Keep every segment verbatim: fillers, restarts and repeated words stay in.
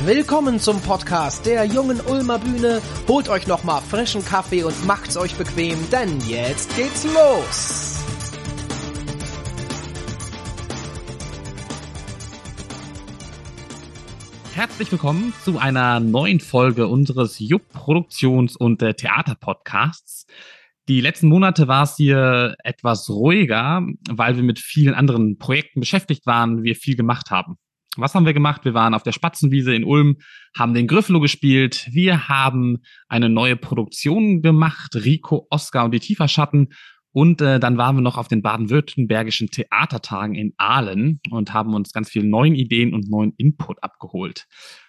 Willkommen zum Podcast der Jungen Ulmer Bühne. Holt euch nochmal frischen Kaffee und macht's euch bequem, denn jetzt geht's los. Herzlich willkommen zu einer neuen Folge unseres Jupp Produktions- und äh, Theater-Podcasts. Die letzten Monate war es hier etwas ruhiger, weil wir mit vielen anderen Projekten beschäftigt waren, wir viel gemacht haben. Was haben wir gemacht? Wir waren auf der Spatzenwiese in Ulm, haben den Gryffalo gespielt, wir haben eine neue Produktion gemacht, Rico, Oscar und die Tieferschatten. Und äh, dann waren wir noch auf den baden-württembergischen Theatertagen in Aalen und haben uns ganz viele neuen Ideen und neuen Input abgeholt.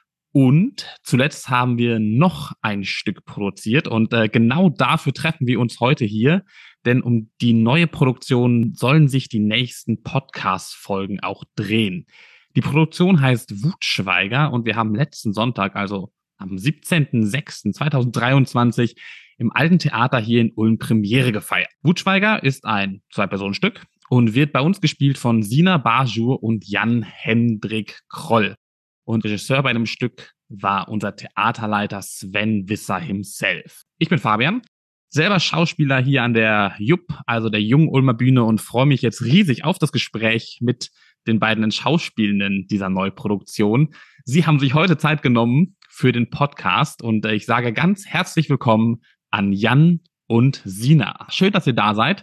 Und zuletzt haben wir noch ein Stück produziert und äh, genau dafür treffen wir uns heute hier, denn um die neue Produktion sollen sich die nächsten Podcast-Folgen auch drehen. Die Produktion heißt Wutschweiger und wir haben letzten Sonntag, also am siebzehnten sechsten zweitausenddreiundzwanzig, im Alten Theater hier in Ulm Premiere gefeiert. Wutschweiger ist ein Zwei-Personen-Stück und wird bei uns gespielt von Sina Bajur und Jan-Hendrik Kroll. Und Regisseur bei dem Stück war unser Theaterleiter Sven Visser himself. Ich bin Fabian, selber Schauspieler hier an der Jupp, also der Jungen Ulmer Bühne, und freue mich jetzt riesig auf das Gespräch mit den beiden Schauspielenden dieser Neuproduktion. Sie haben sich heute Zeit genommen für den Podcast und ich sage ganz herzlich willkommen an Jan und Sina. Schön, dass ihr da seid.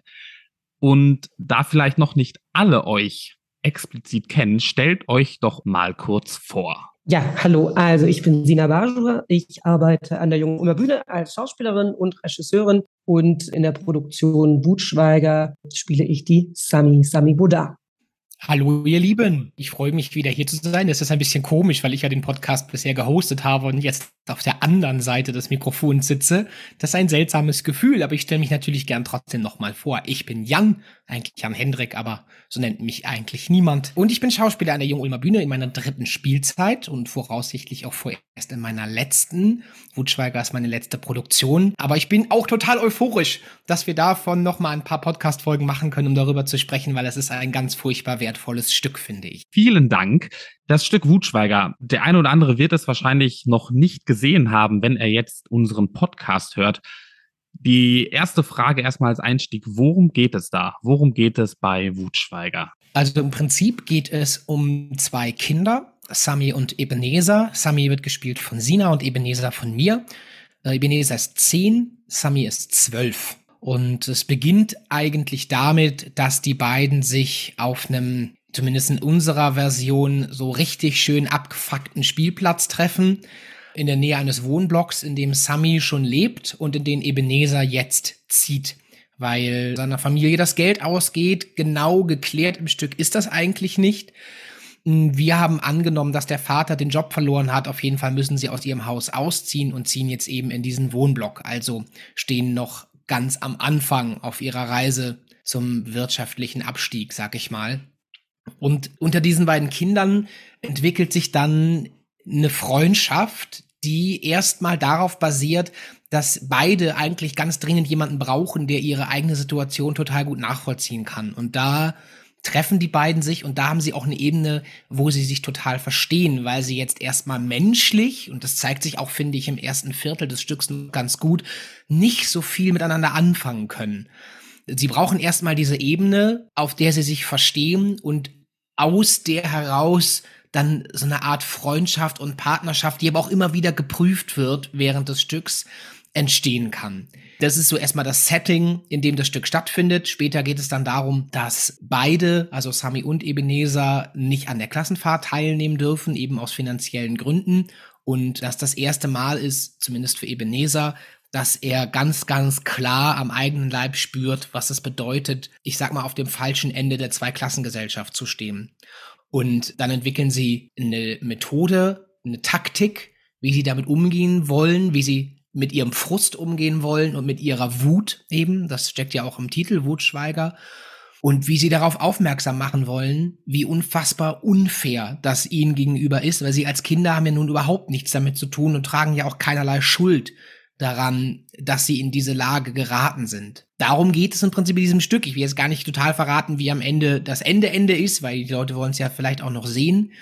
Und da vielleicht noch nicht alle euch explizit kennen, stellt euch doch mal kurz vor. Ja, hallo, also ich bin Sina Bajur. Ich arbeite an der Jungen Ulmer Bühne als Schauspielerin und Regisseurin und in der Produktion Wutschweiger spiele ich die Sami, Sami Buddha. Hallo ihr Lieben, ich freue mich wieder hier zu sein. Das ist ein bisschen komisch, weil ich ja den Podcast bisher gehostet habe und jetzt auf der anderen Seite des Mikrofons sitze. Das ist ein seltsames Gefühl, aber ich stelle mich natürlich gern trotzdem nochmal vor. Ich bin Jan, eigentlich Jan Hendrik, aber so nennt mich eigentlich niemand. Und ich bin Schauspieler an der Jungen Ulmer Bühne in meiner dritten Spielzeit und voraussichtlich auch vorerst in meiner letzten. Wutschweiger ist meine letzte Produktion. Aber ich bin auch total euphorisch, dass wir davon nochmal ein paar Podcast-Folgen machen können, um darüber zu sprechen, weil es ist ein ganz furchtbar wertvolles Stück, finde ich. Vielen Dank. Das Stück Wutschweiger, der eine oder andere wird es wahrscheinlich noch nicht gesehen haben, wenn er jetzt unseren Podcast hört. Die erste Frage erstmal als Einstieg, worum geht es da? Worum geht es bei Wutschweiger? Also im Prinzip geht es um zwei Kinder, Sami und Ebenezer. Sami wird gespielt von Sina und Ebenezer von mir. Ebenezer ist zehn, Sami ist zwölf. Und es beginnt eigentlich damit, dass die beiden sich auf einem, zumindest in unserer Version, so richtig schön abgefuckten Spielplatz treffen, in der Nähe eines Wohnblocks, in dem Sami schon lebt und in den Ebenezer jetzt zieht, weil seiner Familie das Geld ausgeht. Genau geklärt im Stück ist das eigentlich nicht. Wir haben angenommen, dass der Vater den Job verloren hat. Auf jeden Fall müssen sie aus ihrem Haus ausziehen und ziehen jetzt eben in diesen Wohnblock. Also stehen noch ganz am Anfang auf ihrer Reise zum wirtschaftlichen Abstieg, sag ich mal. Und unter diesen beiden Kindern entwickelt sich dann eine Freundschaft, die erstmal darauf basiert, dass beide eigentlich ganz dringend jemanden brauchen, der ihre eigene Situation total gut nachvollziehen kann. Und da treffen die beiden sich und da haben sie auch eine Ebene, wo sie sich total verstehen, weil sie jetzt erstmal menschlich, und das zeigt sich auch, finde ich, im ersten Viertel des Stücks ganz gut, nicht so viel miteinander anfangen können. Sie brauchen erstmal diese Ebene, auf der sie sich verstehen und aus der heraus dann so eine Art Freundschaft und Partnerschaft, die aber auch immer wieder geprüft wird während des Stücks, entstehen kann. Das ist so erstmal das Setting, in dem das Stück stattfindet. Später geht es dann darum, dass beide, also Sami und Ebenezer, nicht an der Klassenfahrt teilnehmen dürfen, eben aus finanziellen Gründen. Und dass das erste Mal ist, zumindest für Ebenezer, dass er ganz, ganz klar am eigenen Leib spürt, was es bedeutet, ich sag mal, auf dem falschen Ende der Zweiklassengesellschaft zu stehen. Und dann entwickeln sie eine Methode, eine Taktik, wie sie damit umgehen wollen, wie sie mit ihrem Frust umgehen wollen und mit ihrer Wut eben, das steckt ja auch im Titel, Wutschweiger, und wie sie darauf aufmerksam machen wollen, wie unfassbar unfair das ihnen gegenüber ist, weil sie als Kinder haben ja nun überhaupt nichts damit zu tun und tragen ja auch keinerlei Schuld daran, dass sie in diese Lage geraten sind. Darum geht es im Prinzip in diesem Stück. Ich will jetzt gar nicht total verraten, wie am Ende das Ende Ende ist, weil die Leute wollen es ja vielleicht auch noch sehen.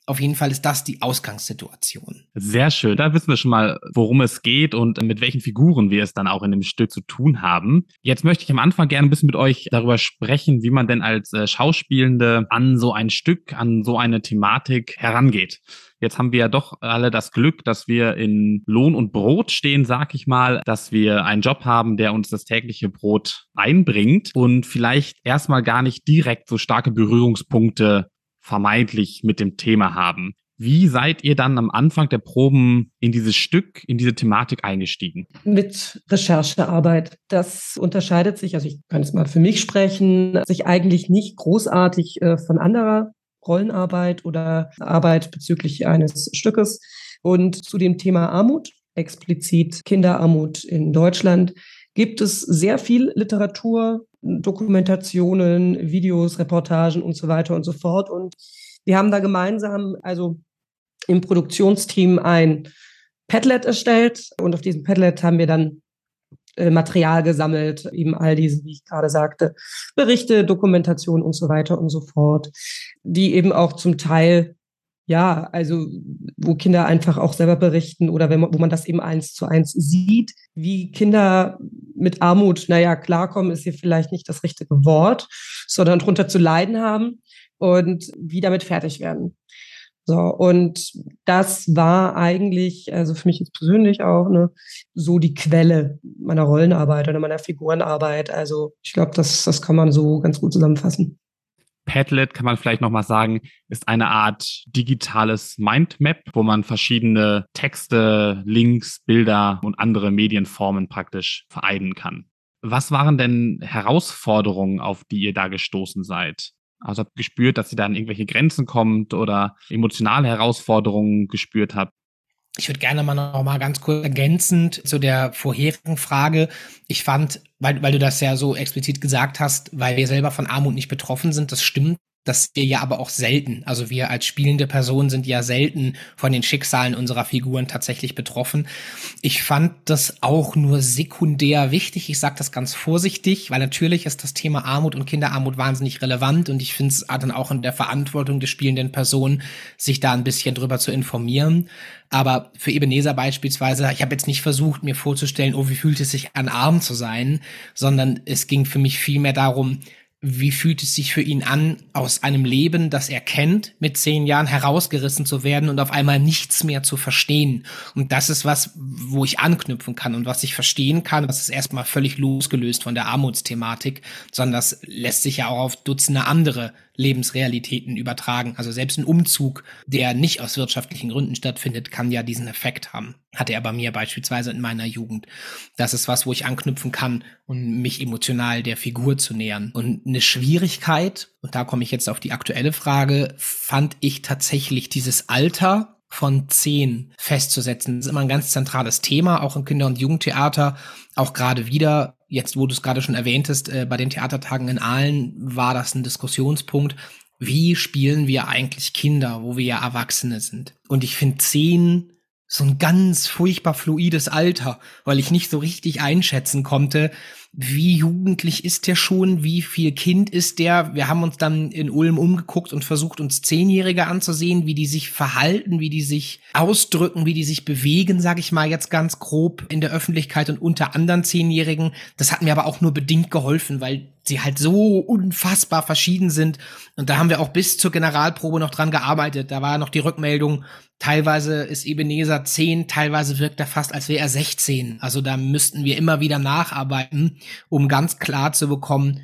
auf jeden Fall ist das die Ausgangssituation. Sehr schön. Da wissen wir schon mal, worum es geht und mit welchen Figuren wir es dann auch in dem Stück zu tun haben. Jetzt möchte ich am Anfang gerne ein bisschen mit euch darüber sprechen, wie man denn als äh, Schauspielende an so ein Stück, an so eine Thematik herangeht. Jetzt haben wir ja doch alle das Glück, dass wir in Lohn und Brot stehen, sag ich mal, dass wir einen Job haben, der uns das tägliche Brot einbringt und vielleicht erstmal gar nicht direkt so starke Berührungspunkte vermeintlich mit dem Thema haben. Wie seid ihr dann am Anfang der Proben in dieses Stück, in diese Thematik eingestiegen? Mit Recherchearbeit. Das unterscheidet sich, also ich kann jetzt mal für mich sprechen, sich eigentlich nicht großartig äh, von anderer Rollenarbeit oder Arbeit bezüglich eines Stückes. Und zu dem Thema Armut, explizit Kinderarmut in Deutschland, gibt es sehr viel Literatur, Dokumentationen, Videos, Reportagen und so weiter und so fort. Und wir haben da gemeinsam, also im Produktionsteam, ein Padlet erstellt. Und auf diesem Padlet haben wir dann äh, Material gesammelt, eben all diese, wie ich gerade sagte, Berichte, Dokumentation und so weiter und so fort, die eben auch zum Teil, ja, also wo Kinder einfach auch selber berichten oder wenn man, wo man das eben eins zu eins sieht, wie Kinder mit Armut, naja, klarkommen ist hier vielleicht nicht das richtige Wort, sondern drunter zu leiden haben und wie damit fertig werden. So, und das war eigentlich, also für mich jetzt persönlich auch, ne, so die Quelle meiner Rollenarbeit oder meiner Figurenarbeit. Also ich glaube, das, das kann man so ganz gut zusammenfassen. Padlet, kann man vielleicht nochmal sagen, ist eine Art digitales Mindmap, wo man verschiedene Texte, Links, Bilder und andere Medienformen praktisch vereinen kann. Was waren denn Herausforderungen, auf die ihr da gestoßen seid? Also habt ihr gespürt, dass ihr da an irgendwelche Grenzen kommt oder emotionale Herausforderungen gespürt habt? Ich würde gerne mal noch mal ganz kurz ergänzend zu der vorherigen Frage. Ich fand, weil, weil du das ja so explizit gesagt hast, weil wir selber von Armut nicht betroffen sind, das stimmt. Das wir ja aber auch selten. Also wir als spielende Person sind ja selten von den Schicksalen unserer Figuren tatsächlich betroffen. Ich fand das auch nur sekundär wichtig. Ich sage das ganz vorsichtig, weil natürlich ist das Thema Armut und Kinderarmut wahnsinnig relevant und ich finde es dann auch in der Verantwortung der spielenden Person, sich da ein bisschen drüber zu informieren. Aber für Ebenezer beispielsweise, ich habe jetzt nicht versucht, mir vorzustellen, oh, wie fühlt es sich an, arm zu sein, sondern es ging für mich vielmehr darum, wie fühlt es sich für ihn an, aus einem Leben, das er kennt, mit zehn Jahren herausgerissen zu werden und auf einmal nichts mehr zu verstehen. Und das ist was, wo ich anknüpfen kann und was ich verstehen kann. Das ist erstmal völlig losgelöst von der Armutsthematik, sondern das lässt sich ja auch auf Dutzende andere Lebensrealitäten übertragen. Also selbst ein Umzug, der nicht aus wirtschaftlichen Gründen stattfindet, kann ja diesen Effekt haben. Hatte er bei mir beispielsweise in meiner Jugend. Das ist was, wo ich anknüpfen kann und mich emotional der Figur zu nähern. Und eine Schwierigkeit, und da komme ich jetzt auf die aktuelle Frage, fand ich tatsächlich dieses Alter von zehn festzusetzen. Das ist immer ein ganz zentrales Thema, auch im Kinder- und Jugendtheater, auch gerade wieder. Jetzt, wo du es gerade schon erwähntest, äh, bei den Theatertagen in Aalen war das ein Diskussionspunkt. Wie spielen wir eigentlich Kinder, wo wir ja Erwachsene sind? Und ich finde zehn so ein ganz furchtbar fluides Alter, weil ich nicht so richtig einschätzen konnte, wie jugendlich ist der schon, wie viel Kind ist der. Wir haben uns dann in Ulm umgeguckt und versucht, uns Zehnjährige anzusehen, wie die sich verhalten, wie die sich ausdrücken, wie die sich bewegen, sage ich mal jetzt ganz grob in der Öffentlichkeit und unter anderen Zehnjährigen. Das hat mir aber auch nur bedingt geholfen, weil sie halt so unfassbar verschieden sind. Und da haben wir auch bis zur Generalprobe noch dran gearbeitet. Da war noch die Rückmeldung, teilweise ist Ebenezer zehn, teilweise wirkt er fast, als wäre er sechzehn. Also da müssten wir immer wieder nacharbeiten, um ganz klar zu bekommen,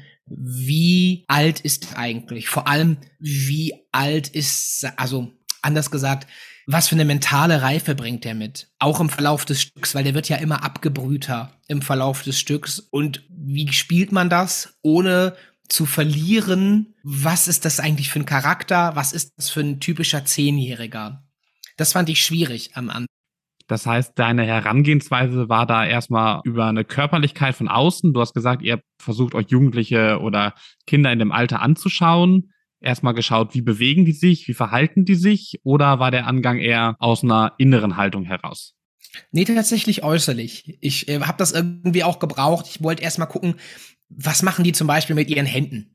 wie alt ist er eigentlich? Vor allem, wie alt ist, also anders gesagt, was für eine mentale Reife bringt er mit? Auch im Verlauf des Stücks, weil der wird ja immer abgebrühter im Verlauf des Stücks. Und wie spielt man das, ohne zu verlieren? Was ist das eigentlich für ein Charakter? Was ist das für ein typischer Zehnjähriger? Das fand ich schwierig am Anfang. Das heißt, deine Herangehensweise war da erstmal über eine Körperlichkeit von außen. Du hast gesagt, ihr habt versucht, euch Jugendliche oder Kinder in dem Alter anzuschauen. Erstmal geschaut, wie bewegen die sich, wie verhalten die sich? Oder war der Angang eher aus einer inneren Haltung heraus? Nee, tatsächlich äußerlich. Ich äh, habe das irgendwie auch gebraucht. Ich wollte erstmal gucken, was machen die zum Beispiel mit ihren Händen?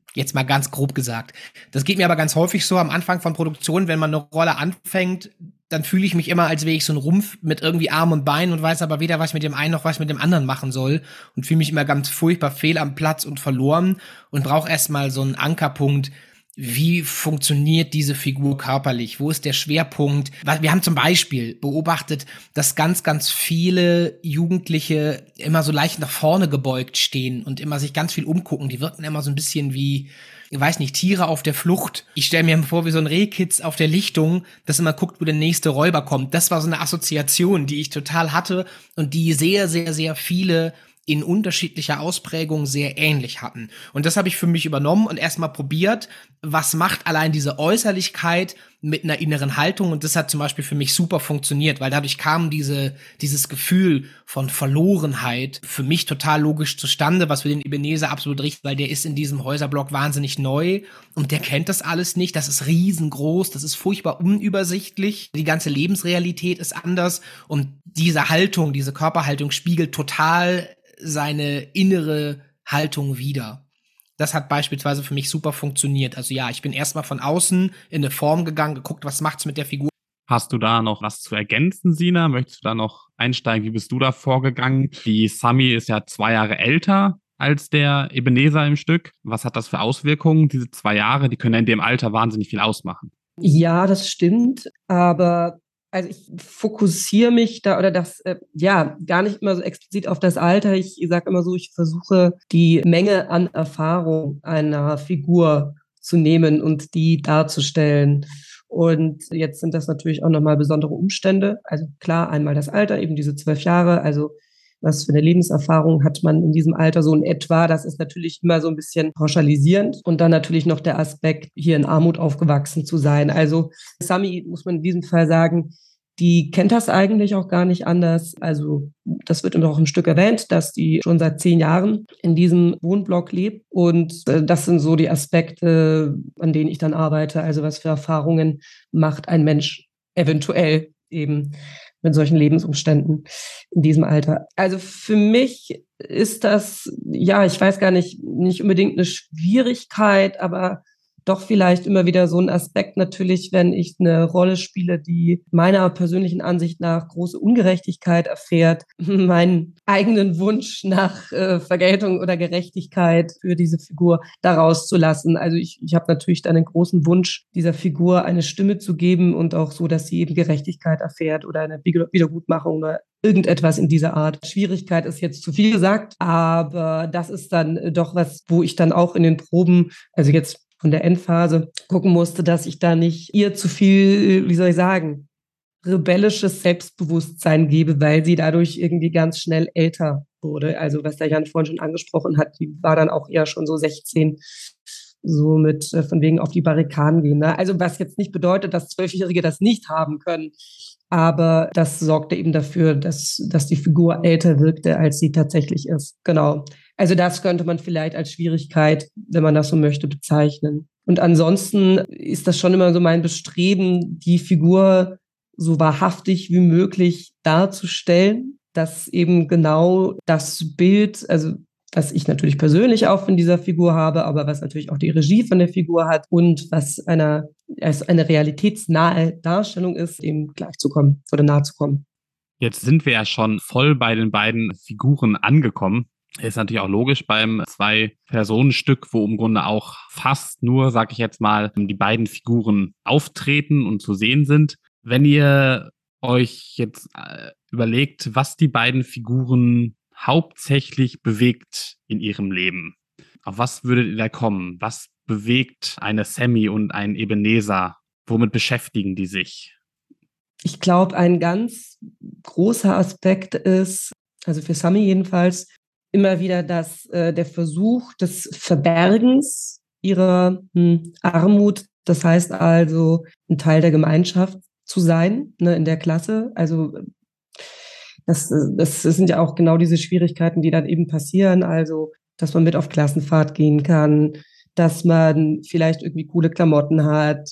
Jetzt mal ganz grob gesagt. Das geht mir aber ganz häufig so am Anfang von Produktionen, wenn man eine Rolle anfängt, dann fühle ich mich immer, als wäre ich so ein Rumpf mit irgendwie Arm und Bein und weiß aber weder, was ich mit dem einen noch was ich mit dem anderen machen soll und fühle mich immer ganz furchtbar fehl am Platz und verloren und brauche erstmal so einen Ankerpunkt. Wie funktioniert diese Figur körperlich? Wo ist der Schwerpunkt? Wir haben zum Beispiel beobachtet, dass ganz, ganz viele Jugendliche immer so leicht nach vorne gebeugt stehen und immer sich ganz viel umgucken. Die wirken immer so ein bisschen wie, ich weiß nicht, Tiere auf der Flucht. Ich stelle mir vor, wie so ein Rehkitz auf der Lichtung, das immer guckt, wo der nächste Räuber kommt. Das war so eine Assoziation, die ich total hatte und die sehr, sehr, sehr viele in unterschiedlicher Ausprägung sehr ähnlich hatten. Und das habe ich für mich übernommen und erstmal probiert, was macht allein diese Äußerlichkeit mit einer inneren Haltung. Und das hat zum Beispiel für mich super funktioniert, weil dadurch kam diese dieses Gefühl von Verlorenheit für mich total logisch zustande, was für den Ebenezer absolut richtig, weil der ist in diesem Häuserblock wahnsinnig neu und der kennt das alles nicht. Das ist riesengroß, das ist furchtbar unübersichtlich. Die ganze Lebensrealität ist anders und diese Haltung, diese Körperhaltung spiegelt total seine innere Haltung wider. Das hat beispielsweise für mich super funktioniert. Also ja, ich bin erstmal von außen in eine Form gegangen, geguckt, was macht's mit der Figur. Hast du da noch was zu ergänzen, Sina? Möchtest du da noch einsteigen? Wie bist du da vorgegangen? Die Sami ist ja zwei Jahre älter als der Ebenezer im Stück. Was hat das für Auswirkungen? Diese zwei Jahre, die können ja in dem Alter wahnsinnig viel ausmachen. Ja, das stimmt, aber also ich fokussiere mich da oder das, äh, ja, gar nicht immer so explizit auf das Alter. Ich sage immer so, ich versuche die Menge an Erfahrung einer Figur zu nehmen und die darzustellen. Und jetzt sind das natürlich auch nochmal besondere Umstände. Also klar, einmal das Alter, eben diese zwölf Jahre. Also was für eine Lebenserfahrung hat man in diesem Alter so in etwa? Das ist natürlich immer so ein bisschen pauschalisierend. Und dann natürlich noch der Aspekt, hier in Armut aufgewachsen zu sein. Also Sami, muss man in diesem Fall sagen, die kennt das eigentlich auch gar nicht anders. Also das wird auch im Stück erwähnt, dass die schon seit zehn Jahren in diesem Wohnblock lebt. Und äh, das sind so die Aspekte, an denen ich dann arbeite. Also was für Erfahrungen macht ein Mensch eventuell eben mit solchen Lebensumständen in diesem Alter. Also für mich ist das, ja, ich weiß gar nicht, nicht unbedingt eine Schwierigkeit, aber doch vielleicht immer wieder so ein Aspekt natürlich, wenn ich eine Rolle spiele, die meiner persönlichen Ansicht nach große Ungerechtigkeit erfährt, meinen eigenen Wunsch nach äh, Vergeltung oder Gerechtigkeit für diese Figur daraus zu lassen. Also ich, ich habe natürlich dann den großen Wunsch, dieser Figur eine Stimme zu geben und auch so, dass sie eben Gerechtigkeit erfährt oder eine Wiedergutmachung oder irgendetwas in dieser Art. Schwierigkeit ist jetzt zu viel gesagt, aber das ist dann doch was, wo ich dann auch in den Proben, also jetzt von der Endphase gucken musste, dass ich da nicht ihr zu viel, wie soll ich sagen, rebellisches Selbstbewusstsein gebe, weil sie dadurch irgendwie ganz schnell älter wurde. Also was der Jan vorhin schon angesprochen hat, die war dann auch eher schon so sechzehn, so mit äh, von wegen auf die Barrikaden gehen. Ne? Also was jetzt nicht bedeutet, dass Zwölfjährige das nicht haben können, aber das sorgte eben dafür, dass, dass die Figur älter wirkte, als sie tatsächlich ist. Genau. Also das könnte man vielleicht als Schwierigkeit, wenn man das so möchte, bezeichnen. Und ansonsten ist das schon immer so mein Bestreben, die Figur so wahrhaftig wie möglich darzustellen, dass eben genau das Bild, also was ich natürlich persönlich auch von dieser Figur habe, aber was natürlich auch die Regie von der Figur hat und was einer, als eine realitätsnahe Darstellung ist, eben gleichzukommen oder nahe zu kommen. Jetzt sind wir ja schon voll bei den beiden Figuren angekommen. Ist natürlich auch logisch beim Zwei-Personen-Stück, wo im Grunde auch fast nur, sag ich jetzt mal, die beiden Figuren auftreten und zu sehen sind. Wenn ihr euch jetzt äh, überlegt, was die beiden Figuren hauptsächlich bewegt in ihrem Leben, auf was würdet ihr da kommen? Was bewegt eine Sami und einen Ebenezer? Womit beschäftigen die sich? Ich glaube, ein ganz großer Aspekt ist, also für Sami jedenfalls, immer wieder das, äh, der Versuch des Verbergens ihrer hm, Armut. Das heißt also, ein Teil der Gemeinschaft zu sein, ne, in der Klasse. Also das, das sind ja auch genau diese Schwierigkeiten, die dann eben passieren. Also, dass man mit auf Klassenfahrt gehen kann, dass man vielleicht irgendwie coole Klamotten hat,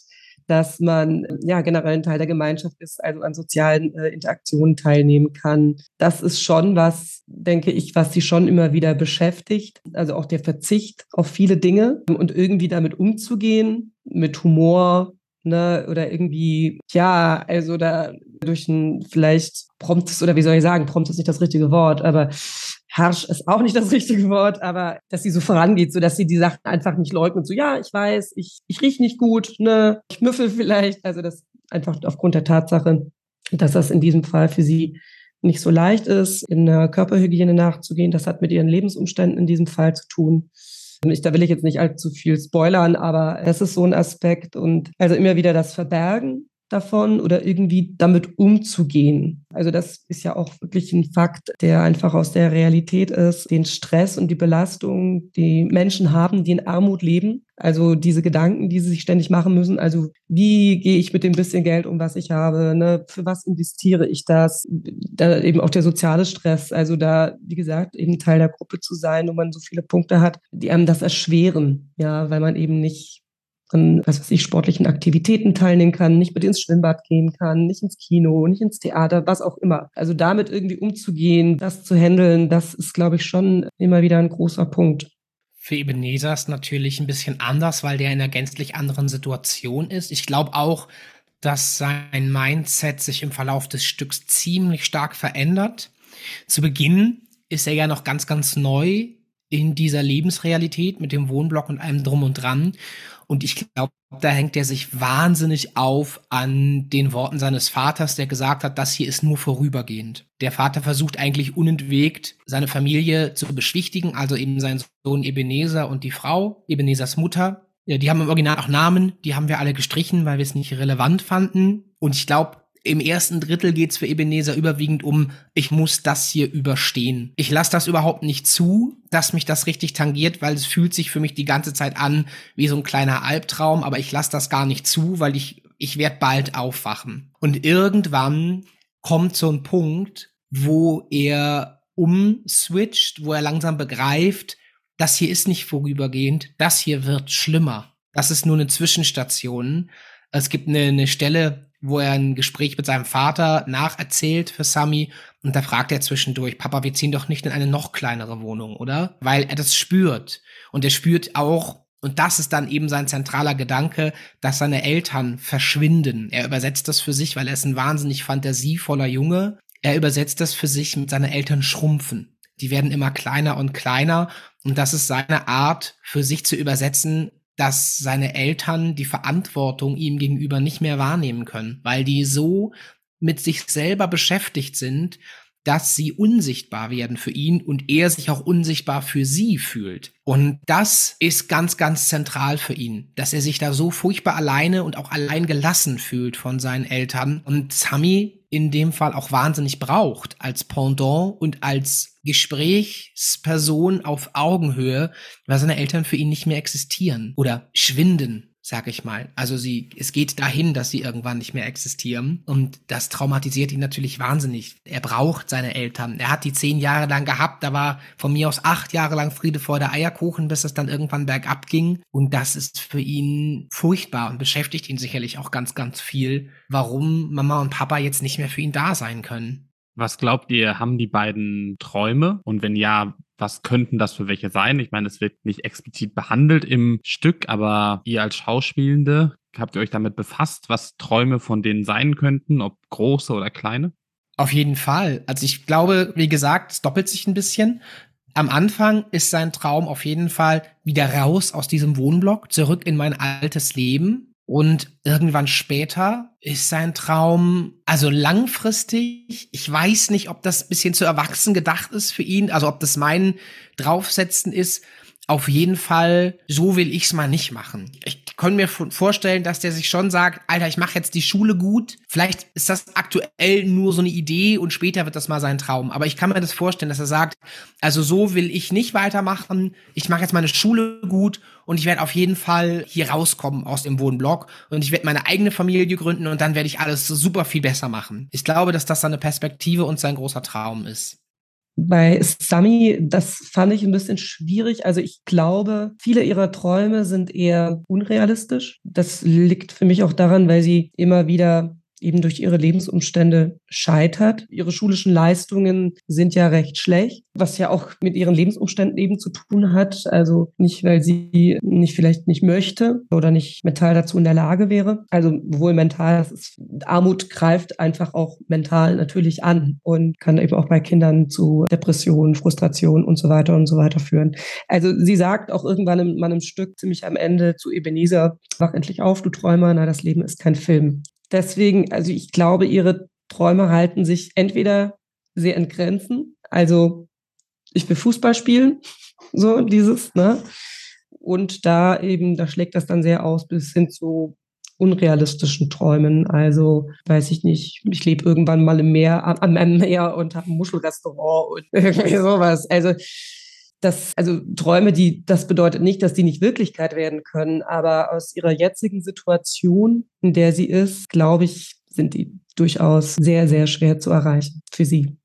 dass man ja generell ein Teil der Gemeinschaft ist, also an sozialen äh, Interaktionen teilnehmen kann. Das ist schon was, denke ich, was sie schon immer wieder beschäftigt. Also auch der Verzicht auf viele Dinge und irgendwie damit umzugehen, mit Humor, ne, oder irgendwie, ja, also da durch ein vielleicht promptes, oder wie soll ich sagen, prompt ist nicht das richtige Wort, aber harsch ist auch nicht das richtige Wort, aber dass sie so vorangeht, so dass sie die Sachen einfach nicht leugnet, so ja, ich weiß, ich, ich rieche nicht gut, ne, ich müffel vielleicht, also das einfach aufgrund der Tatsache, dass das in diesem Fall für sie nicht so leicht ist, in der Körperhygiene nachzugehen. Das hat mit ihren Lebensumständen in diesem Fall zu tun. Ich, da will ich jetzt nicht allzu viel spoilern, aber es ist so ein Aspekt und also immer wieder das Verbergen davon oder irgendwie damit umzugehen. Also das ist ja auch wirklich ein Fakt, der einfach aus der Realität ist, den Stress und die Belastung, die Menschen haben, die in Armut leben. Also diese Gedanken, die sie sich ständig machen müssen. Also wie gehe ich mit dem bisschen Geld um, was ich habe? Ne? Für was investiere ich das? Da eben auch der soziale Stress. Also da, wie gesagt, eben Teil der Gruppe zu sein, wo man so viele Punkte hat, die einem das erschweren. Ja, weil man eben nicht an, was weiß ich, sportlichen Aktivitäten teilnehmen kann, nicht mit ins Schwimmbad gehen kann, nicht ins Kino, nicht ins Theater, was auch immer. Also damit irgendwie umzugehen, das zu handeln, das ist, glaube ich, schon immer wieder ein großer Punkt. Für Ebenezer ist natürlich ein bisschen anders, weil der in einer gänzlich anderen Situation ist. Ich glaube auch, dass sein Mindset sich im Verlauf des Stücks ziemlich stark verändert. Zu Beginn ist er ja noch ganz, ganz neu in dieser Lebensrealität mit dem Wohnblock und allem drum und dran. Und ich glaube, da hängt er sich wahnsinnig auf an den Worten seines Vaters, der gesagt hat, das hier ist nur vorübergehend. Der Vater versucht eigentlich unentwegt, seine Familie zu beschwichtigen, also eben seinen Sohn Ebenezer und die Frau, Ebenezers Mutter. Ja, die haben im Original auch Namen, die haben wir alle gestrichen, weil wir es nicht relevant fanden. Und ich glaube, im ersten Drittel geht's für Ebenezer überwiegend um, ich muss das hier überstehen. Ich lasse das überhaupt nicht zu, dass mich das richtig tangiert, weil es fühlt sich für mich die ganze Zeit an wie so ein kleiner Albtraum, aber ich lasse das gar nicht zu, weil ich, ich werde bald aufwachen. Und irgendwann kommt so ein Punkt, wo er umswitcht, wo er langsam begreift, das hier ist nicht vorübergehend, das hier wird schlimmer. Das ist nur eine Zwischenstation. Es gibt eine, eine Stelle, wo er ein Gespräch mit seinem Vater nacherzählt für Sammy und da fragt er zwischendurch, Papa, wir ziehen doch nicht in eine noch kleinere Wohnung, oder? Weil er das spürt und er spürt auch, und das ist dann eben sein zentraler Gedanke, dass seine Eltern verschwinden. Er übersetzt das für sich, weil er ist ein wahnsinnig fantasievoller Junge. Er übersetzt das für sich mit seine Eltern schrumpfen. Die werden immer kleiner und kleiner und das ist seine Art für sich zu übersetzen, dass seine Eltern die Verantwortung ihm gegenüber nicht mehr wahrnehmen können, weil die so mit sich selber beschäftigt sind, dass sie unsichtbar werden für ihn und er sich auch unsichtbar für sie fühlt. Und das ist ganz, ganz zentral für ihn, dass er sich da so furchtbar alleine und auch allein gelassen fühlt von seinen Eltern und Sammy in dem Fall auch wahnsinnig braucht als Pendant und als Gesprächsperson auf Augenhöhe, weil seine Eltern für ihn nicht mehr existieren oder schwinden, sag ich mal. Also sie, es geht dahin, dass sie irgendwann nicht mehr existieren und das traumatisiert ihn natürlich wahnsinnig. Er braucht seine Eltern. Er hat die zehn Jahre lang gehabt, da war von mir aus acht Jahre lang Friede, Freude, Eierkuchen, bis es dann irgendwann bergab ging und das ist für ihn furchtbar und beschäftigt ihn sicherlich auch ganz, ganz viel, warum Mama und Papa jetzt nicht mehr für ihn da sein können. Was glaubt ihr, haben die beiden Träume? Und wenn ja, was könnten das für welche sein? Ich meine, es wird nicht explizit behandelt im Stück, aber ihr als Schauspielende, habt ihr euch damit befasst, was Träume von denen sein könnten, ob große oder kleine? Auf jeden Fall. Also ich glaube, wie gesagt, es doppelt sich ein bisschen. Am Anfang ist sein Traum auf jeden Fall wieder raus aus diesem Wohnblock, zurück in mein altes Leben. Und irgendwann später ist sein Traum, also langfristig, ich weiß nicht, ob das ein bisschen zu erwachsen gedacht ist für ihn, also ob das mein Draufsetzen ist, auf jeden Fall, so will ich's mal nicht machen. Ich kann mir vorstellen, dass der sich schon sagt, Alter, ich mache jetzt die Schule gut. Vielleicht ist das aktuell nur so eine Idee und später wird das mal sein Traum. Aber ich kann mir das vorstellen, dass er sagt, also so will ich nicht weitermachen. Ich mache jetzt meine Schule gut und ich werde auf jeden Fall hier rauskommen aus dem Wohnblock und ich werde meine eigene Familie gründen und dann werde ich alles super viel besser machen. Ich glaube, dass das seine Perspektive und sein großer Traum ist. Bei Sami, das fand ich ein bisschen schwierig. Also ich glaube, viele ihrer Träume sind eher unrealistisch. Das liegt für mich auch daran, weil sie immer wieder eben durch ihre Lebensumstände scheitert. Ihre schulischen Leistungen sind ja recht schlecht, was ja auch mit ihren Lebensumständen eben zu tun hat. Also nicht, weil sie nicht vielleicht nicht möchte oder nicht mental dazu in der Lage wäre. Also wohl mental, das ist, Armut greift einfach auch mental natürlich an und kann eben auch bei Kindern zu Depressionen, Frustration und so weiter und so weiter führen. Also sie sagt auch irgendwann in meinem Stück ziemlich am Ende zu Ebenezer: Wach endlich auf, du Träumer, na, das Leben ist kein Film. Deswegen, also ich glaube, ihre Träume halten sich entweder sehr in Grenzen, also ich will Fußball spielen, so dieses, ne? Und da eben, da schlägt das dann sehr aus bis hin zu unrealistischen Träumen. Also, weiß ich nicht, ich lebe irgendwann mal im Meer, am, am Meer und habe ein Muschelrestaurant und irgendwie sowas. Also, das, also Träume, die, das bedeutet nicht, dass die nicht Wirklichkeit werden können, aber aus ihrer jetzigen Situation, in der sie ist, glaube ich, sind die durchaus sehr, sehr schwer zu erreichen für sie.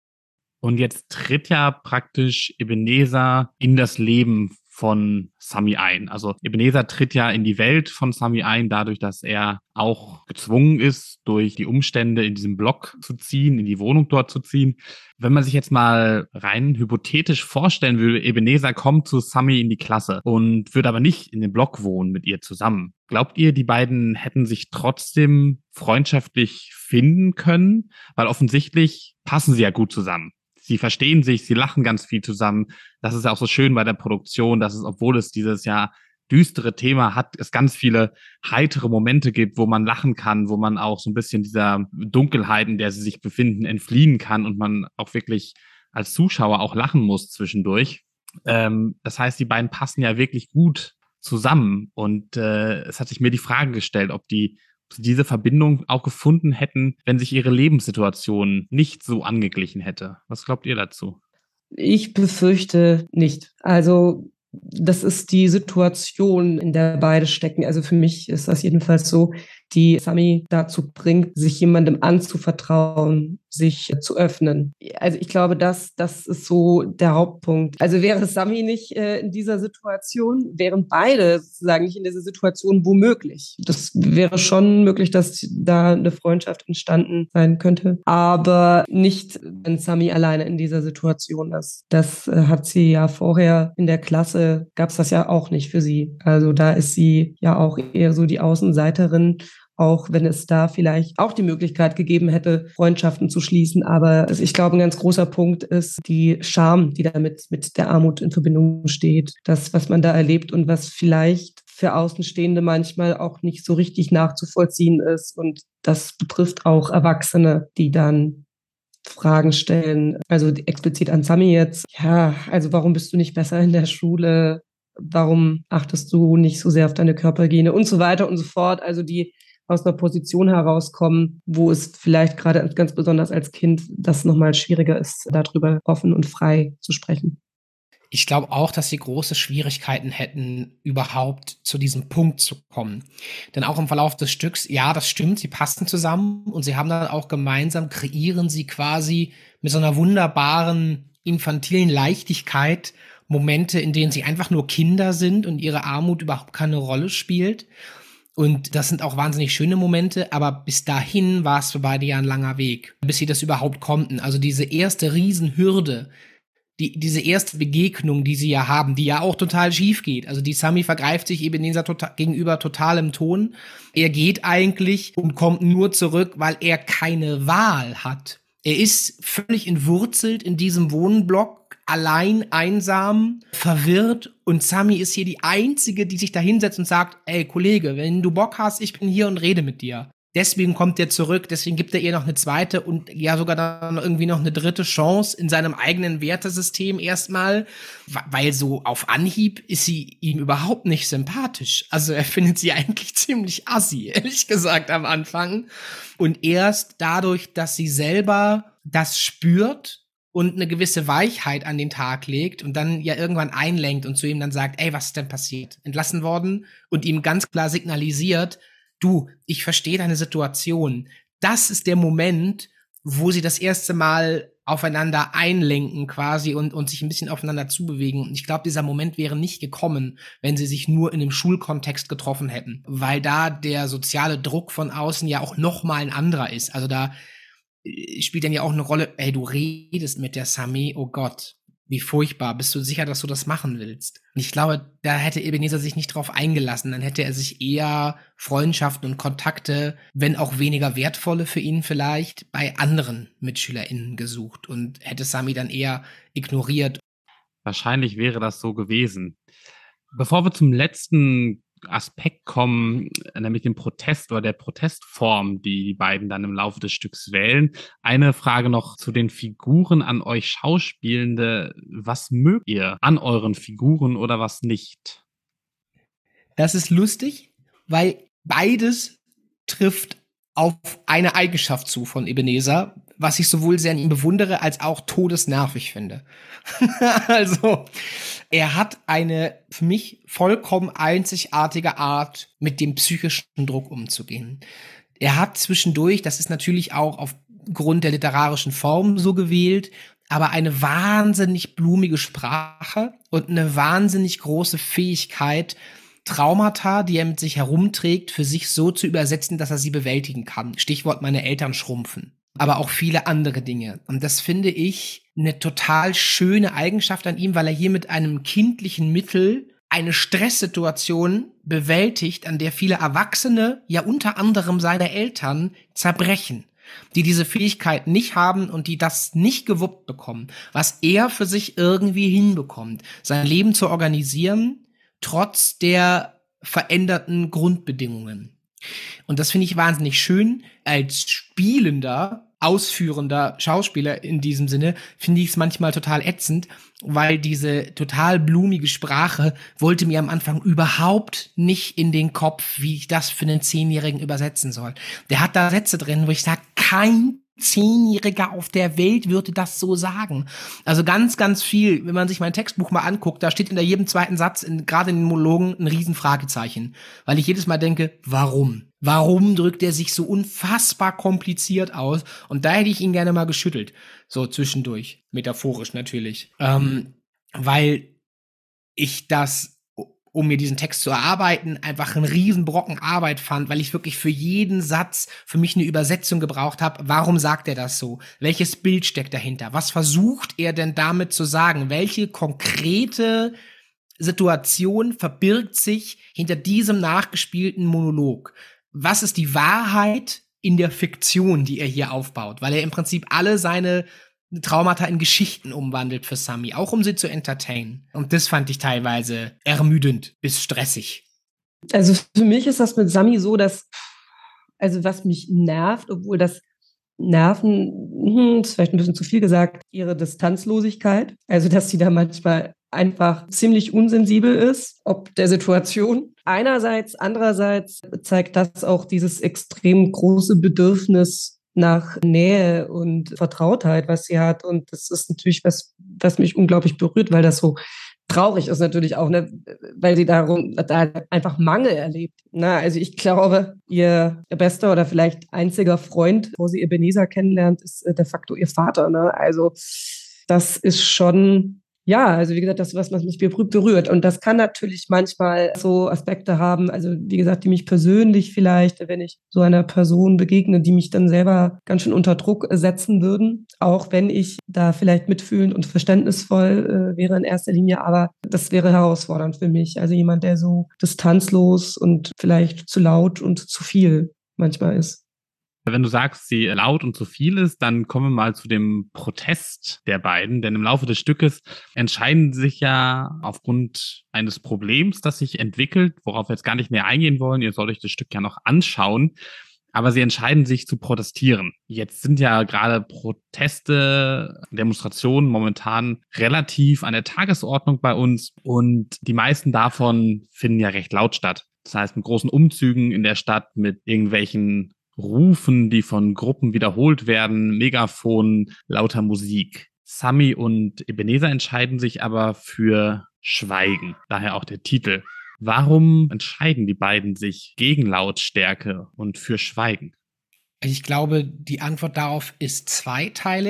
Und jetzt tritt ja praktisch Ebenezer in das Leben von Sami ein. Also Ebenezer tritt ja in die Welt von Sami ein, dadurch, dass er auch gezwungen ist, durch die Umstände in diesem Block zu ziehen, in die Wohnung dort zu ziehen. Wenn man sich jetzt mal rein hypothetisch vorstellen würde, Ebenezer kommt zu Sami in die Klasse und wird aber nicht in dem Block wohnen mit ihr zusammen. Glaubt ihr, die beiden hätten sich trotzdem freundschaftlich finden können? Weil offensichtlich passen sie ja gut zusammen. Sie verstehen sich, sie lachen ganz viel zusammen. Das ist ja auch so schön bei der Produktion, dass es, obwohl es dieses ja düstere Thema hat, es ganz viele heitere Momente gibt, wo man lachen kann, wo man auch so ein bisschen dieser Dunkelheit, in der sie sich befinden, entfliehen kann und man auch wirklich als Zuschauer auch lachen muss zwischendurch. Ähm, das heißt, die beiden passen ja wirklich gut zusammen und äh, es hat sich mir die Frage gestellt, ob die diese Verbindung auch gefunden hätten, wenn sich ihre Lebenssituation nicht so angeglichen hätte. Was glaubt ihr dazu? Ich befürchte nicht. Also das ist die Situation, in der beide stecken. Also für mich ist das jedenfalls so, die Sami dazu bringt, sich jemandem anzuvertrauen, sich zu öffnen. Also ich glaube, das, das ist so der Hauptpunkt. Also wäre Sami nicht äh, in dieser Situation, wären beide sozusagen nicht in dieser Situation womöglich. Das wäre schon möglich, dass da eine Freundschaft entstanden sein könnte, aber nicht, wenn Sami alleine in dieser Situation ist. Das äh, hat sie ja vorher in der Klasse, gab es das ja auch nicht für sie. Also da ist sie ja auch eher so die Außenseiterin, auch wenn es da vielleicht auch die Möglichkeit gegeben hätte, Freundschaften zu schließen. Aber ich glaube, ein ganz großer Punkt ist die Scham, die damit mit der Armut in Verbindung steht. Das, was man da erlebt und was vielleicht für Außenstehende manchmal auch nicht so richtig nachzuvollziehen ist. Und das betrifft auch Erwachsene, die dann Fragen stellen. Also explizit an Sami jetzt. Ja, also warum bist du nicht besser in der Schule? Warum achtest du nicht so sehr auf deine Körperhygiene und so weiter und so fort? Also die aus einer Position herauskommen, wo es vielleicht gerade ganz besonders als Kind das nochmal schwieriger ist, darüber offen und frei zu sprechen. Ich glaube auch, dass sie große Schwierigkeiten hätten, überhaupt zu diesem Punkt zu kommen. Denn auch im Verlauf des Stücks, ja, das stimmt, sie passen zusammen und sie haben dann auch gemeinsam, kreieren sie quasi mit so einer wunderbaren, infantilen Leichtigkeit Momente, in denen sie einfach nur Kinder sind und ihre Armut überhaupt keine Rolle spielt. Und das sind auch wahnsinnig schöne Momente, aber bis dahin war es für beide ja ein langer Weg, bis sie das überhaupt konnten. Also diese erste Riesenhürde, die, diese erste Begegnung, die sie ja haben, die ja auch total schief geht. Also die Sami vergreift sich Ebenezer total, gegenüber total im Ton. Er geht eigentlich und kommt nur zurück, weil er keine Wahl hat. Er ist völlig entwurzelt in diesem Wohnblock, allein, einsam, verwirrt. Und Sami ist hier die Einzige, die sich da hinsetzt und sagt, ey Kollege, wenn du Bock hast, ich bin hier und rede mit dir. Deswegen kommt er zurück, deswegen gibt er ihr noch eine zweite und ja sogar dann irgendwie noch eine dritte Chance in seinem eigenen Wertesystem erstmal, weil so auf Anhieb ist sie ihm überhaupt nicht sympathisch. Also er findet sie eigentlich ziemlich assi, ehrlich gesagt am Anfang. Und erst dadurch, dass sie selber das spürt und eine gewisse Weichheit an den Tag legt und dann ja irgendwann einlenkt und zu ihm dann sagt, ey, was ist denn passiert? Entlassen worden und ihm ganz klar signalisiert, du, ich verstehe deine Situation. Das ist der Moment, wo sie das erste Mal aufeinander einlenken quasi und, und sich ein bisschen aufeinander zubewegen. Und ich glaube, dieser Moment wäre nicht gekommen, wenn sie sich nur in einem Schulkontext getroffen hätten, weil da der soziale Druck von außen ja auch noch mal ein anderer ist. Also da spielt dann ja auch eine Rolle, ey, du redest mit der Sammy, oh Gott, wie furchtbar, bist du sicher, dass du das machen willst? Und ich glaube, da hätte Ebenezer sich nicht drauf eingelassen, dann hätte er sich eher Freundschaften und Kontakte, wenn auch weniger wertvolle für ihn vielleicht, bei anderen MitschülerInnen gesucht und hätte Sammy dann eher ignoriert. Wahrscheinlich wäre das so gewesen. Bevor wir zum letzten Aspekt kommen, nämlich dem Protest oder der Protestform, die die beiden dann im Laufe des Stücks wählen. Eine Frage noch zu den Figuren an euch Schauspielende. Was mögt ihr an euren Figuren oder was nicht? Das ist lustig, weil beides trifft auf eine Eigenschaft zu von Ebenezer, was ich sowohl sehr an ihm bewundere, als auch todesnervig finde. Also, er hat eine für mich vollkommen einzigartige Art, mit dem psychischen Druck umzugehen. Er hat zwischendurch, das ist natürlich auch aufgrund der literarischen Form so gewählt, aber eine wahnsinnig blumige Sprache und eine wahnsinnig große Fähigkeit, Traumata, die er mit sich herumträgt, für sich so zu übersetzen, dass er sie bewältigen kann. Stichwort, meine Eltern schrumpfen. Aber auch viele andere Dinge. Und das finde ich eine total schöne Eigenschaft an ihm, weil er hier mit einem kindlichen Mittel eine Stresssituation bewältigt, an der viele Erwachsene, ja unter anderem seine Eltern, zerbrechen, die diese Fähigkeit nicht haben und die das nicht gewuppt bekommen, was er für sich irgendwie hinbekommt, sein Leben zu organisieren, trotz der veränderten Grundbedingungen. Und das finde ich wahnsinnig schön. Als spielender, ausführender Schauspieler in diesem Sinne finde ich es manchmal total ätzend, weil diese total blumige Sprache wollte mir am Anfang überhaupt nicht in den Kopf, wie ich das für einen Zehnjährigen übersetzen soll. Der hat da Sätze drin, wo ich sage, kein Zehnjähriger auf der Welt würde das so sagen. Also ganz, ganz viel, wenn man sich mein Textbuch mal anguckt, da steht in jedem zweiten Satz, in, gerade in den Monologen, ein Riesenfragezeichen. Weil ich jedes Mal denke, warum? Warum drückt er sich so unfassbar kompliziert aus? Und da hätte ich ihn gerne mal geschüttelt. So zwischendurch. Metaphorisch natürlich. Ähm, weil ich das, um mir diesen Text zu erarbeiten, einfach einen Riesenbrocken Arbeit fand, weil ich wirklich für jeden Satz für mich eine Übersetzung gebraucht habe. Warum sagt er das so? Welches Bild steckt dahinter? Was versucht er denn damit zu sagen? Welche konkrete Situation verbirgt sich hinter diesem nachgespielten Monolog? Was ist die Wahrheit in der Fiktion, die er hier aufbaut? Weil er im Prinzip alle seine Traumata in Geschichten umwandelt für Sammy, auch um sie zu entertainen. Und das fand ich teilweise ermüdend bis stressig. Also für mich ist das mit Sammy so, dass, also was mich nervt, obwohl das Nerven, hm, ist vielleicht ein bisschen zu viel gesagt, ihre Distanzlosigkeit. Also dass sie da manchmal einfach ziemlich unsensibel ist, ob der Situation. Einerseits, andererseits zeigt das auch dieses extrem große Bedürfnis nach Nähe und Vertrautheit, was sie hat. Und das ist natürlich was, was mich unglaublich berührt, weil das so traurig ist natürlich auch, ne? Weil sie darum da einfach Mangel erlebt. Na, also ich glaube, ihr bester oder vielleicht einziger Freund, wo sie Ebenezer kennenlernt, ist de facto ihr Vater. Ne? Also das ist schon, ja, also wie gesagt, das, was mich berührt. Und das kann natürlich manchmal so Aspekte haben, also wie gesagt, die mich persönlich vielleicht, wenn ich so einer Person begegne, die mich dann selber ganz schön unter Druck setzen würden, auch wenn ich da vielleicht mitfühlend und verständnisvoll äh, wäre in erster Linie, aber das wäre herausfordernd für mich. Also jemand, der so distanzlos und vielleicht zu laut und zu viel manchmal ist. Wenn du sagst, sie laut und zu viel ist, dann kommen wir mal zu dem Protest der beiden. Denn im Laufe des Stückes entscheiden sie sich ja aufgrund eines Problems, das sich entwickelt, worauf wir jetzt gar nicht mehr eingehen wollen. Ihr sollt euch das Stück ja noch anschauen. Aber sie entscheiden sich zu protestieren. Jetzt sind ja gerade Proteste, Demonstrationen momentan relativ an der Tagesordnung bei uns. Und die meisten davon finden ja recht laut statt. Das heißt, mit großen Umzügen in der Stadt, mit irgendwelchen Rufen, die von Gruppen wiederholt werden, Megafon, lauter Musik. Sammy und Ebenezer entscheiden sich aber für Schweigen, daher auch der Titel. Warum entscheiden die beiden sich gegen Lautstärke und für Schweigen? Ich glaube, die Antwort darauf ist zweiteilig.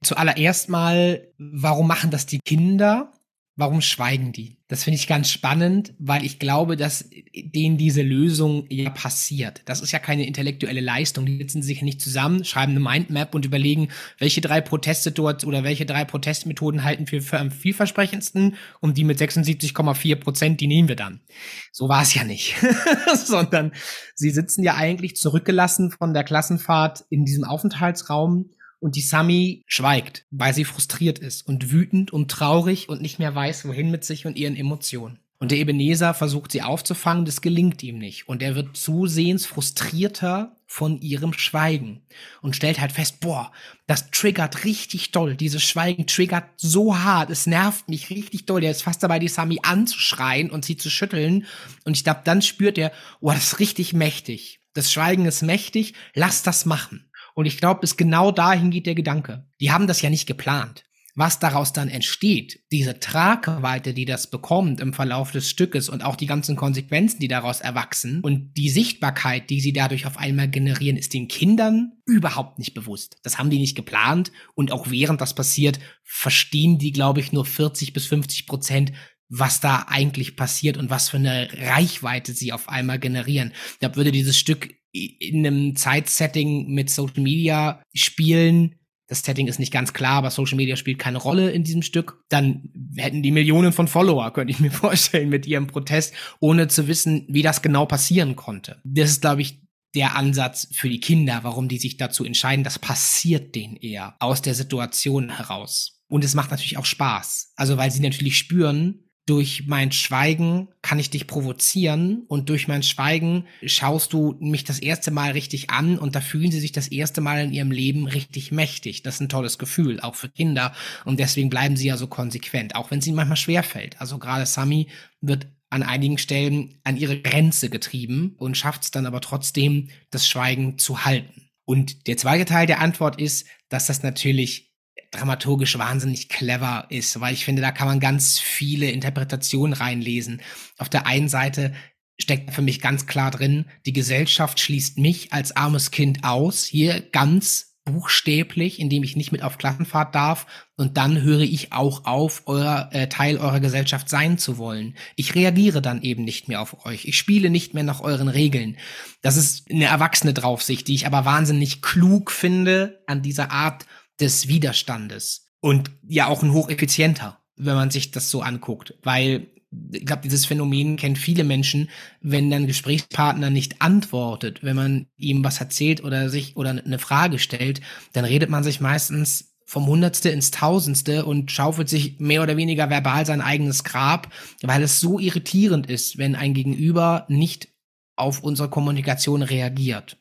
Zuallererst mal, warum machen das die Kinder? Warum schweigen die? Das finde ich ganz spannend, weil ich glaube, dass denen diese Lösung ja passiert. Das ist ja keine intellektuelle Leistung. Die sitzen sich nicht zusammen, schreiben eine Mindmap und überlegen, welche drei Proteste dort oder welche drei Protestmethoden halten wir für am vielversprechendsten und die mit sechsundsiebzig Komma vier Prozent, die nehmen wir dann. So war es ja nicht. Sondern sie sitzen ja eigentlich zurückgelassen von der Klassenfahrt in diesem Aufenthaltsraum. Und die Sami schweigt, weil sie frustriert ist und wütend und traurig und nicht mehr weiß, wohin mit sich und ihren Emotionen. Und der Ebenezer versucht sie aufzufangen, das gelingt ihm nicht. Und er wird zusehends frustrierter von ihrem Schweigen und stellt halt fest, boah, das triggert richtig doll. Dieses Schweigen triggert so hart, es nervt mich richtig doll. Er ist fast dabei, die Sami anzuschreien und sie zu schütteln. Und ich glaube, dann spürt er, oh, das ist richtig mächtig. Das Schweigen ist mächtig, lass das machen. Und ich glaube, bis genau dahin geht der Gedanke. Die haben das ja nicht geplant. Was daraus dann entsteht, diese Tragweite, die das bekommt im Verlauf des Stückes und auch die ganzen Konsequenzen, die daraus erwachsen und die Sichtbarkeit, die sie dadurch auf einmal generieren, ist den Kindern überhaupt nicht bewusst. Das haben die nicht geplant und auch während das passiert, verstehen die, glaube ich, nur vierzig bis fünfzig Prozent, was da eigentlich passiert und was für eine Reichweite sie auf einmal generieren. Da würde dieses Stück in einem Zeitsetting mit Social Media spielen, das Setting ist nicht ganz klar, aber Social Media spielt keine Rolle in diesem Stück, dann hätten die Millionen von Follower, könnte ich mir vorstellen, mit ihrem Protest, ohne zu wissen, wie das genau passieren konnte. Das ist, glaube ich, der Ansatz für die Kinder, warum die sich dazu entscheiden, das passiert denen eher aus der Situation heraus. Und es macht natürlich auch Spaß, also weil sie natürlich spüren, durch mein Schweigen kann ich dich provozieren und durch mein Schweigen schaust du mich das erste Mal richtig an und da fühlen sie sich das erste Mal in ihrem Leben richtig mächtig. Das ist ein tolles Gefühl, auch für Kinder und deswegen bleiben sie ja so konsequent, auch wenn es ihnen manchmal schwerfällt. Also gerade Sami wird an einigen Stellen an ihre Grenze getrieben und schafft es dann aber trotzdem, das Schweigen zu halten. Und der zweite Teil der Antwort ist, dass das natürlich dramaturgisch wahnsinnig clever ist, weil ich finde, da kann man ganz viele Interpretationen reinlesen. Auf der einen Seite steckt für mich ganz klar drin, die Gesellschaft schließt mich als armes Kind aus, hier ganz buchstäblich, indem ich nicht mit auf Klassenfahrt darf und dann höre ich auch auf, euer äh, Teil eurer Gesellschaft sein zu wollen. Ich reagiere dann eben nicht mehr auf euch. Ich spiele nicht mehr nach euren Regeln. Das ist eine erwachsene Draufsicht, die ich aber wahnsinnig klug finde an dieser Art des Widerstandes und ja auch ein hocheffizienter, wenn man sich das so anguckt, weil ich glaube, dieses Phänomen kennen viele Menschen, wenn dann Gesprächspartner nicht antwortet, wenn man ihm was erzählt oder sich oder eine Frage stellt, dann redet man sich meistens vom Hundertste ins Tausendste und schaufelt sich mehr oder weniger verbal sein eigenes Grab, weil es so irritierend ist, wenn ein Gegenüber nicht auf unsere Kommunikation reagiert.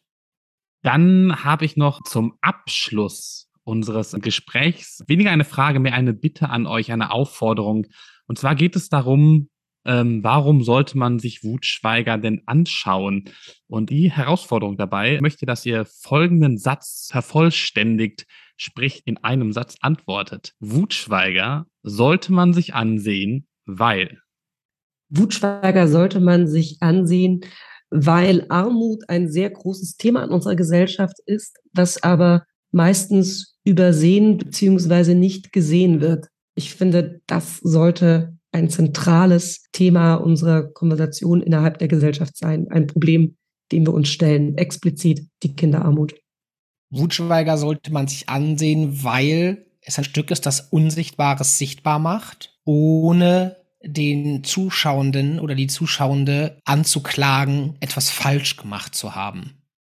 Dann habe ich noch zum Abschluss unseres Gesprächs weniger eine Frage, mehr eine Bitte an euch, eine Aufforderung. Und zwar geht es darum, ähm, warum sollte man sich Wutschweiger denn anschauen? Und die Herausforderung dabei möchte, dass ihr folgenden Satz vervollständigt, sprich in einem Satz antwortet. Wutschweiger sollte man sich ansehen, weil... Wutschweiger sollte man sich ansehen, weil Armut ein sehr großes Thema in unserer Gesellschaft ist, das aber meistens übersehen bzw. nicht gesehen wird. Ich finde, das sollte ein zentrales Thema unserer Konversation innerhalb der Gesellschaft sein. Ein Problem, dem wir uns stellen, explizit die Kinderarmut. Wutschweiger sollte man sich ansehen, weil es ein Stück ist, das Unsichtbares sichtbar macht, ohne den Zuschauenden oder die Zuschauende anzuklagen, etwas falsch gemacht zu haben.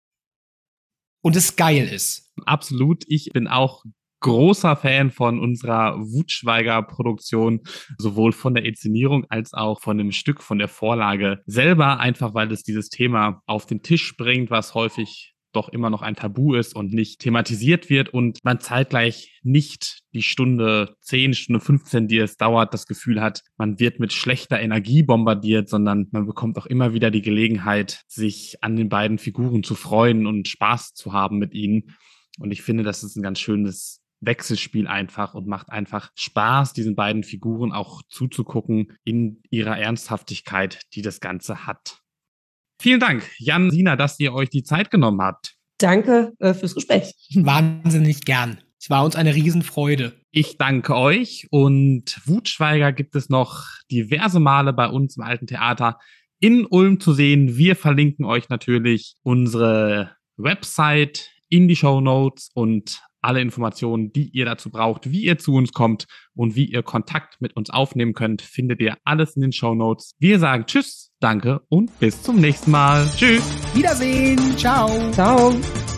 Und es geil ist. Absolut. Ich bin auch großer Fan von unserer Wutschweiger-Produktion, sowohl von der Inszenierung als auch von dem Stück, von der Vorlage selber, einfach weil es dieses Thema auf den Tisch bringt, was häufig doch immer noch ein Tabu ist und nicht thematisiert wird und man zeitgleich nicht die Stunde zehn, Stunde fünfzehn, die es dauert, das Gefühl hat, man wird mit schlechter Energie bombardiert, sondern man bekommt auch immer wieder die Gelegenheit, sich an den beiden Figuren zu freuen und Spaß zu haben mit ihnen. Und ich finde, das ist ein ganz schönes Wechselspiel einfach und macht einfach Spaß, diesen beiden Figuren auch zuzugucken in ihrer Ernsthaftigkeit, die das Ganze hat. Vielen Dank, Jan, Sina, dass ihr euch die Zeit genommen habt. Danke äh, fürs Gespräch. Wahnsinnig gern. Es war uns eine Riesenfreude. Ich danke euch und Wutschweiger gibt es noch diverse Male bei uns im Alten Theater in Ulm zu sehen. Wir verlinken euch natürlich unsere Website in die Shownotes und alle Informationen, die ihr dazu braucht, wie ihr zu uns kommt und wie ihr Kontakt mit uns aufnehmen könnt, findet ihr alles in den Shownotes. Wir sagen Tschüss, danke und bis zum nächsten Mal. Tschüss. Wiedersehen. Ciao. Ciao.